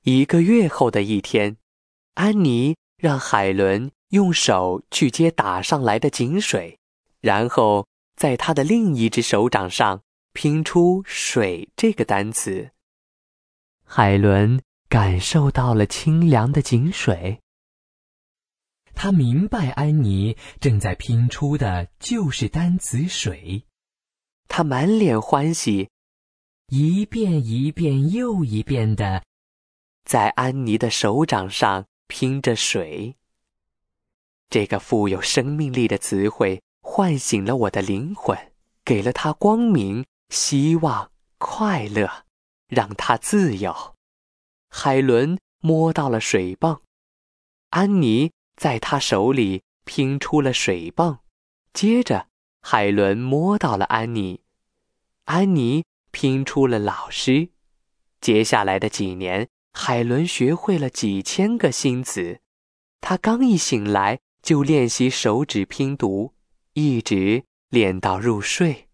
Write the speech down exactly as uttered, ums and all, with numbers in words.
一个月后的一天，安妮让海伦用手去接打上来的井水，然后在他的另一只手掌上拼出水这个单词。海伦感受到了清凉的井水， 他明白安妮正在拼出的就是单词水。 他满脸欢喜， 一遍一遍又一遍地在安妮的手掌上拼着水。这个富有生命力的词汇唤醒了我的灵魂，给了它光明、希望、快乐，让它自由。海伦摸到了水泵，安妮在她手里拼出了水泵，接着海伦摸到了安妮，安妮拼出了老师。接下来的几年，海伦学会了几千个新词。她刚一醒来就练习手指拼读，一直练到入睡。